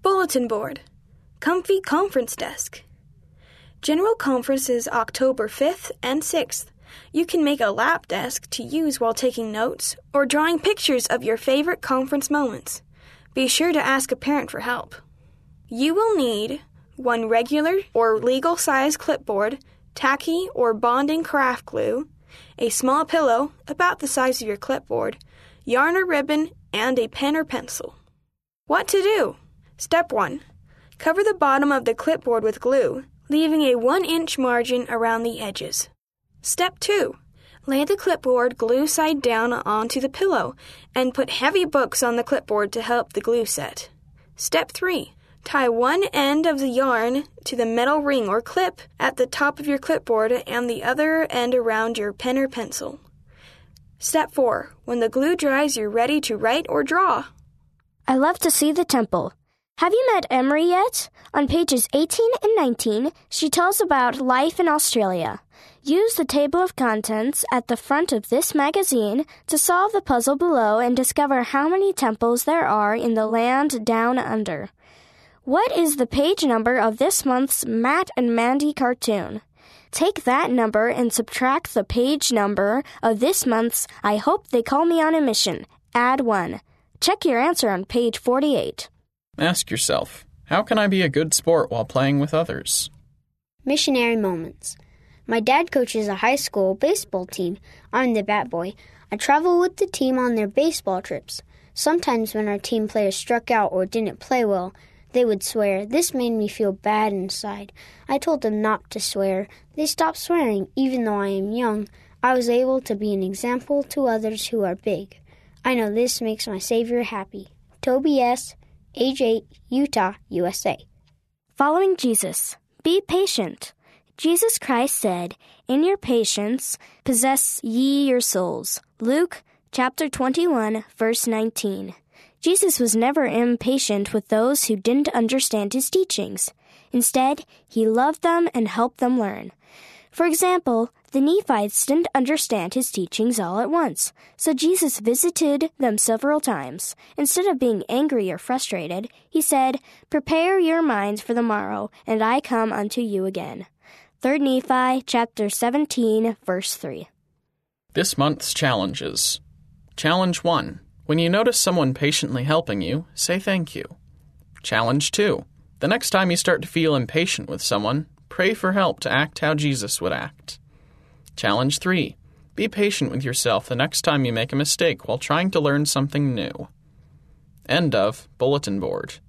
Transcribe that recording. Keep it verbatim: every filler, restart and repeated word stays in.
Bulletin board. Comfy conference desk. General Conference is October fifth and sixth. You can make a lap desk to use while taking notes or drawing pictures of your favorite conference moments. Be sure to ask a parent for help. You will need one regular or legal-size clipboard, tacky or bonding craft glue, a small pillow about the size of your clipboard, yarn or ribbon, and a pen or pencil. What to do? Step one. Cover the bottom of the clipboard with glue, leaving a one-inch margin around the edges. Step two. Lay the clipboard glue side down onto the pillow and put heavy books on the clipboard to help the glue set. Step three. Tie one end of the yarn to the metal ring or clip at the top of your clipboard and the other end around your pen or pencil. Step four. When the glue dries, you're ready to write or draw. I love to see the temple. Have you met Emery yet? On pages eighteen and nineteen, she tells about life in Australia. Use the table of contents at the front of this magazine to solve the puzzle below and discover how many temples there are in the land down under. What is the page number of this month's Matt and Mandy cartoon? Take that number and subtract the page number of this month's I Hope They Call Me on a Mission. Add one. Check your answer on page forty-eight. Ask yourself, how can I be a good sport while playing with others? Missionary moments. My dad coaches a high school baseball team. I'm the bat boy. I travel with the team on their baseball trips. Sometimes when our team players struck out or didn't play well, they would swear. This made me feel bad inside. I told them not to swear. They stopped swearing. Even though I am young, I was able to be an example to others who are big. I know this makes my Savior happy. Toby S., age eight, Utah, U S A. Following Jesus. Be patient. Jesus Christ said, "In your patience possess ye your souls." Luke chapter twenty-one, verse nineteen. Jesus was never impatient with those who didn't understand his teachings. Instead, he loved them and helped them learn. For example, the Nephites didn't understand his teachings all at once, so Jesus visited them several times. Instead of being angry or frustrated, he said, "Prepare your minds for the morrow, and I come unto you again." Third Nephi chapter seventeen, verse three. This month's challenges. Challenge one. When you notice someone patiently helping you, say thank you. Challenge two. The next time you start to feel impatient with someone, pray for help to act how Jesus would act. Challenge three. Be patient with yourself the next time you make a mistake while trying to learn something new. End of Bulletin Board.